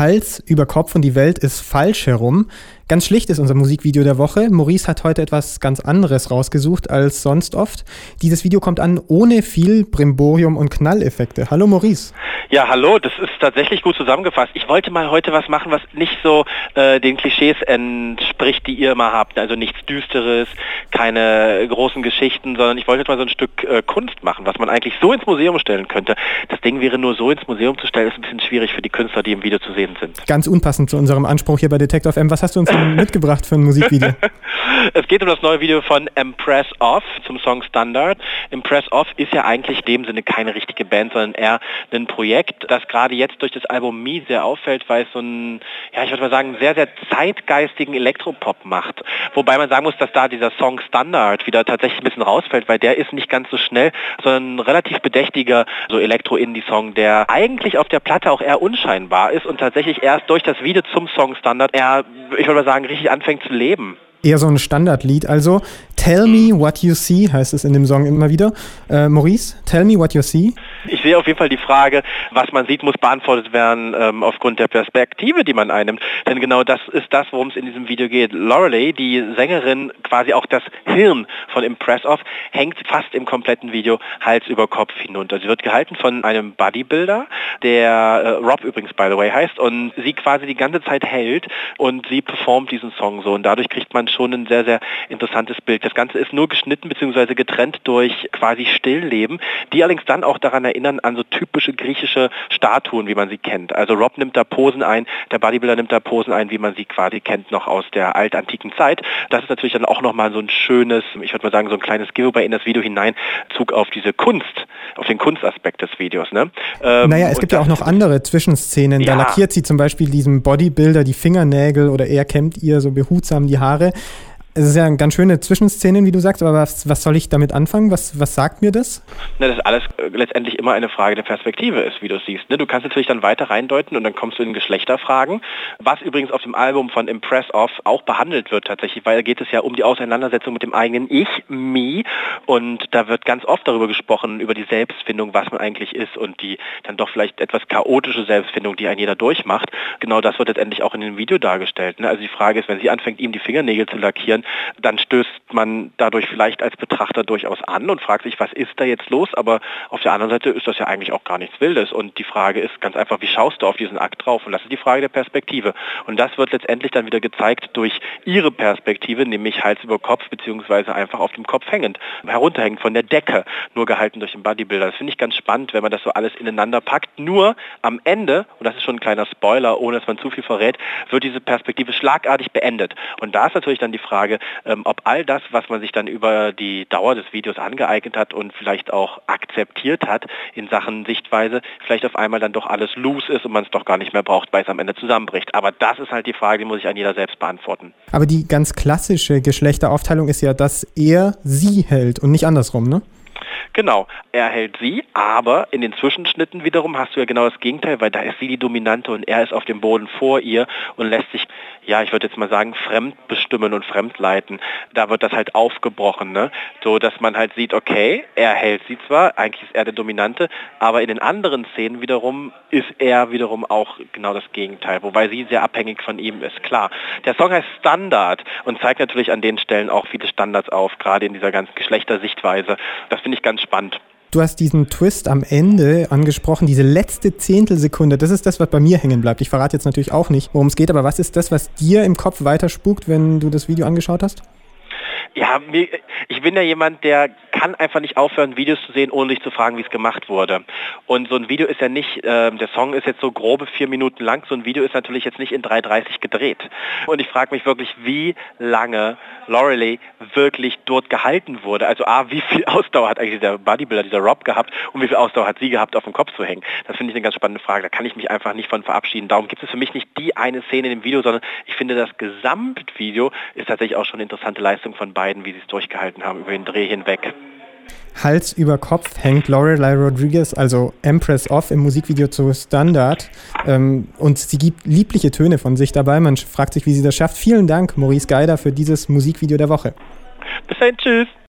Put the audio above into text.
Hals über Kopf und die Welt ist falsch herum. Ganz schlicht ist unser Musikvideo der Woche. Maurice hat heute etwas ganz anderes rausgesucht als sonst oft. Dieses Video kommt an ohne viel Brimborium und Knalleffekte. Hallo Maurice. Ja, hallo, das ist tatsächlich gut zusammengefasst. Ich wollte mal heute was machen, was nicht so den Klischees entspricht, die ihr immer habt. Also nichts Düsteres, keine großen Geschichten, sondern ich wollte jetzt mal so ein Stück Kunst machen, was man eigentlich so ins Museum stellen könnte. Das Ding wäre nur so ins Museum zu stellen, ist ein bisschen schwierig für die Künstler, die im Video zu sehen sind. Ganz unpassend zu unserem Anspruch hier bei Detector FM. Was hast du uns denn mitgebracht für ein Musikvideo? Es geht um das neue Video von Impress Off zum Song Standard. Impress Off ist ja eigentlich in dem Sinne keine richtige Band, sondern eher ein Projekt, das gerade jetzt durch das Album Me sehr auffällt, weil es so einen, ja, ich würde mal sagen, sehr, sehr zeitgeistigen Elektropop macht. Wobei man sagen muss, dass da dieser Song Standard wieder tatsächlich ein bisschen rausfällt, weil der ist nicht ganz so schnell, sondern ein relativ bedächtiger so Elektro-Indie-Song, der eigentlich auf der Platte auch eher unscheinbar ist und tatsächlich erst durch das Video zum Song Standard eher, ich würde mal sagen, richtig anfängt zu leben. Eher so ein Standardlied. Also, Tell Me What You See, heißt es in dem Song immer wieder. Maurice, tell me what you see. Ich sehe auf jeden Fall die Frage, was man sieht, muss beantwortet werden aufgrund der Perspektive, die man einnimmt. Denn genau das ist das, worum es in diesem Video geht. Lorelei, die Sängerin, quasi auch das Hirn von Impress Off, hängt fast im kompletten Video Hals über Kopf hinunter. Sie wird gehalten von einem Bodybuilder, der Rob übrigens, by the way, heißt, und sie quasi die ganze Zeit hält und sie performt diesen Song so. Und dadurch kriegt man schon ein sehr, sehr interessantes Bild. Das Ganze ist nur geschnitten bzw. getrennt durch quasi Stillleben, die allerdings dann auch daran erinnern an so typische griechische Statuen, wie man sie kennt. Also Rob nimmt da Posen ein, der Bodybuilder nimmt da Posen ein, wie man sie quasi kennt noch aus der altantiken Zeit. Das ist natürlich dann auch nochmal so ein schönes, ich würde mal sagen, so ein kleines Giveaway in das Video hinein, Zug auf diese Kunst, auf den Kunstaspekt des Videos. Ne? Naja, es gibt ja auch noch andere Zwischenszenen. Ja. Da lackiert sie zum Beispiel diesem Bodybuilder die Fingernägel oder er kämmt ihr so behutsam die Haare. Es ist ja eine ganz schöne Zwischenszene, wie du sagst, aber was soll ich damit anfangen? Was sagt mir das? Na, das ist alles letztendlich immer eine Frage der Perspektive ist, wie du es siehst. Ne? Du kannst natürlich dann weiter reindeuten und dann kommst du in Geschlechterfragen, was übrigens auf dem Album von Impress Off auch behandelt wird tatsächlich, weil da geht es ja um die Auseinandersetzung mit dem eigenen Ich, Me, und da wird ganz oft darüber gesprochen, über die Selbstfindung, was man eigentlich ist und die dann doch vielleicht etwas chaotische Selbstfindung, die ein jeder durchmacht. Genau das wird letztendlich auch in dem Video dargestellt. Ne? Also die Frage ist, wenn sie anfängt, ihm die Fingernägel zu lackieren, dann stößt man dadurch vielleicht als Betrachter durchaus an und fragt sich, was ist da jetzt los? Aber auf der anderen Seite ist das ja eigentlich auch gar nichts Wildes. Und die Frage ist ganz einfach, wie schaust du auf diesen Akt drauf? Und das ist die Frage der Perspektive. Und das wird letztendlich dann wieder gezeigt durch ihre Perspektive, nämlich Hals über Kopf, beziehungsweise einfach auf dem Kopf hängend, herunterhängend von der Decke, nur gehalten durch den Bodybuilder. Das finde ich ganz spannend, wenn man das so alles ineinander packt. Nur am Ende, und das ist schon ein kleiner Spoiler, ohne dass man zu viel verrät, wird diese Perspektive schlagartig beendet. Und da ist natürlich dann die Frage, ob all das, was man sich dann über die Dauer des Videos angeeignet hat und vielleicht auch akzeptiert hat in Sachen Sichtweise, vielleicht auf einmal dann doch alles loose ist und man es doch gar nicht mehr braucht, weil es am Ende zusammenbricht. Aber das ist halt die Frage, die muss sich an jeder selbst beantworten. Aber die ganz klassische Geschlechteraufteilung ist ja, dass er sie hält und nicht andersrum, ne? Genau, er hält sie, aber in den Zwischenschnitten wiederum hast du ja genau das Gegenteil, weil da ist sie die Dominante und er ist auf dem Boden vor ihr und lässt sich, ja, ich würde jetzt mal sagen, fremdbestimmen und fremdleiten. Da wird das halt aufgebrochen, ne? So, dass man halt sieht, okay, er hält sie zwar, eigentlich ist er der Dominante, aber in den anderen Szenen wiederum ist er wiederum auch genau das Gegenteil, wobei sie sehr abhängig von ihm ist, klar. Der Song heißt Standard und zeigt natürlich an den Stellen auch viele Standards auf, gerade in dieser ganzen Geschlechtersichtweise. Das finde ich ganz spannend. Du hast diesen Twist am Ende angesprochen, diese letzte Zehntelsekunde, das ist das, was bei mir hängen bleibt. Ich verrate jetzt natürlich auch nicht, worum es geht, aber was ist das, was dir im Kopf weiter spukt, wenn du das Video angeschaut hast? Ja, ich bin ja jemand, der kann einfach nicht aufhören, Videos zu sehen, ohne sich zu fragen, wie es gemacht wurde. Und so ein Video ist ja nicht, der Song ist jetzt so grobe 4 Minuten lang, so ein Video ist natürlich jetzt nicht in 3:30 gedreht. Und ich frage mich wirklich, wie lange Lorelei wirklich dort gehalten wurde. Also wie viel Ausdauer hat eigentlich dieser Bodybuilder, dieser Rob gehabt und wie viel Ausdauer hat sie gehabt, auf dem Kopf zu hängen? Das finde ich eine ganz spannende Frage. Da kann ich mich einfach nicht von verabschieden. Darum gibt es für mich nicht die eine Szene in dem Video, sondern ich finde, das Gesamtvideo ist tatsächlich auch schon eine interessante Leistung von beiden, wie sie es durchgehalten haben über den Dreh hinweg. Hals über Kopf hängt Lorelei Rodriguez, also Impress Off, im Musikvideo zu Standard. Und sie gibt liebliche Töne von sich dabei. Man fragt sich, wie sie das schafft. Vielen Dank, Maurice Geider, für dieses Musikvideo der Woche. Bis dahin, tschüss.